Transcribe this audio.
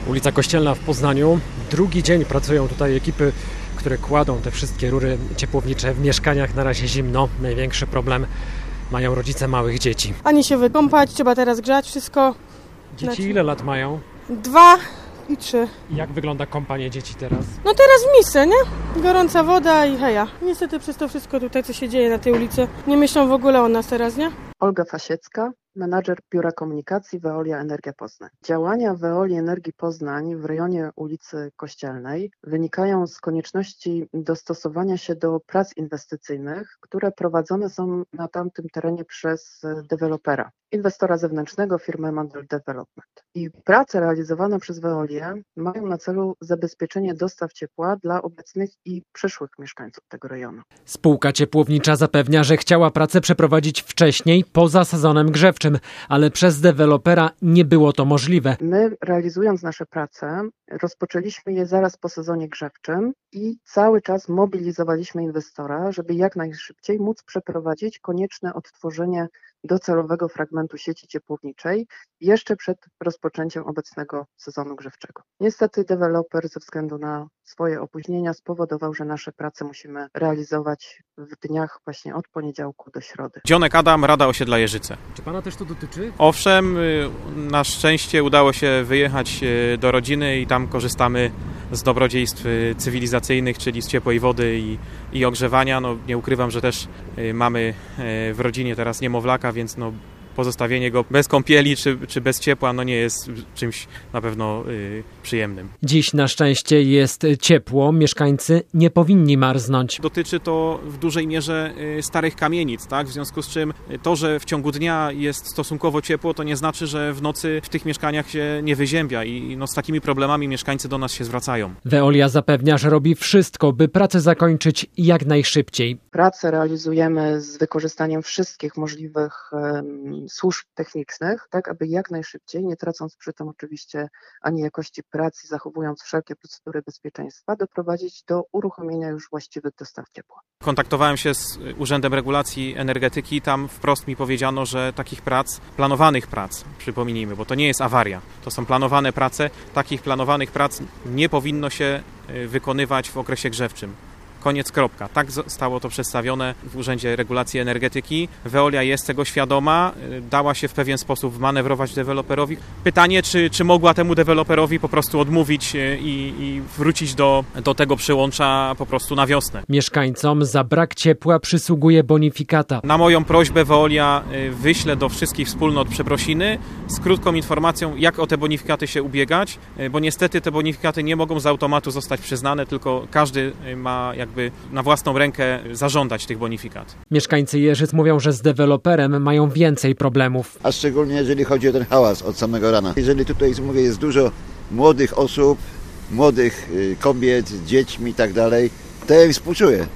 Ulica Kościelna w Poznaniu. Drugi dzień pracują tutaj ekipy, które kładą te wszystkie rury ciepłownicze w mieszkaniach. Na razie zimno. Największy problem mają rodzice małych dzieci. Ani się wykąpać, trzeba teraz grzać wszystko. Dzieci ile lat mają? 2 i 3. Jak wygląda kąpanie dzieci teraz? No teraz w misce, nie? Gorąca woda i heja. Niestety przez to wszystko tutaj, co się dzieje na tej ulicy, nie myślą w ogóle o nas teraz, nie? Olga Fasiecka, menadżer Biura Komunikacji Veolia Energia Poznań. Działania Veolii Energii Poznań w rejonie ulicy Kościelnej wynikają z konieczności dostosowania się do prac inwestycyjnych, które prowadzone są na tamtym terenie przez dewelopera, inwestora zewnętrznego, firmę Mandel Development. I prace realizowane przez Veolię mają na celu zabezpieczenie dostaw ciepła dla obecnych i przyszłych mieszkańców tego rejonu. Spółka ciepłownicza zapewnia, że chciała pracę przeprowadzić wcześniej, poza sezonem grzewczym, ale przez dewelopera nie było to możliwe. My, realizując nasze prace, rozpoczęliśmy je zaraz po sezonie grzewczym i cały czas mobilizowaliśmy inwestora, żeby jak najszybciej móc przeprowadzić konieczne odtworzenie docelowego fragmentu sieci ciepłowniczej jeszcze przed rozpoczęciem obecnego sezonu grzewczego. Niestety deweloper ze względu na swoje opóźnienia spowodował, że nasze prace musimy realizować w dniach właśnie od poniedziałku do środy. Dzionek Adam, Rada Osiedla Jeżyce. Czy pana też to dotyczy? Owszem, na szczęście udało się wyjechać do rodziny i tam korzystamy z dobrodziejstw cywilizacyjnych, czyli z ciepłej wody i ogrzewania. No, nie ukrywam, że też mamy w rodzinie teraz niemowlaka, więc pozostawienie go bez kąpieli czy bez ciepła nie jest czymś na pewno przyjemnym. Dziś na szczęście jest ciepło, mieszkańcy nie powinni marznąć. Dotyczy to w dużej mierze starych kamienic, tak? W związku z czym to, że w ciągu dnia jest stosunkowo ciepło, to nie znaczy, że w nocy w tych mieszkaniach się nie wyziębia i z takimi problemami mieszkańcy do nas się zwracają. Veolia zapewnia, że robi wszystko, by pracę zakończyć jak najszybciej. Pracę realizujemy z wykorzystaniem wszystkich możliwych służb technicznych, tak aby jak najszybciej, nie tracąc przy tym oczywiście ani jakości pracy, zachowując wszelkie procedury bezpieczeństwa, doprowadzić do uruchomienia już właściwych dostaw ciepła. Kontaktowałem się z Urzędem Regulacji Energetyki, tam wprost mi powiedziano, że takich prac, planowanych prac, przypomnijmy, bo to nie jest awaria, to są planowane prace, takich planowanych prac nie powinno się wykonywać w okresie grzewczym. Koniec, kropka. Tak zostało to przedstawione w Urzędzie Regulacji Energetyki. Veolia jest tego świadoma, dała się w pewien sposób wmanewrować deweloperowi. Pytanie, czy mogła temu deweloperowi po prostu odmówić i wrócić do tego przyłącza po prostu na wiosnę. Mieszkańcom za brak ciepła przysługuje bonifikata. Na moją prośbę Veolia wyśle do wszystkich wspólnot przeprosiny z krótką informacją, jak o te bonifikaty się ubiegać, bo niestety te bonifikaty nie mogą z automatu zostać przyznane, tylko każdy ma jakby na własną rękę zażądać tych bonifikat. Mieszkańcy Jeżyc mówią, że z deweloperem mają więcej problemów. A szczególnie jeżeli chodzi o ten hałas od samego rana. Jeżeli tutaj, mówię, jest dużo młodych osób, młodych kobiet z dziećmi i tak dalej, to ja im współczuję.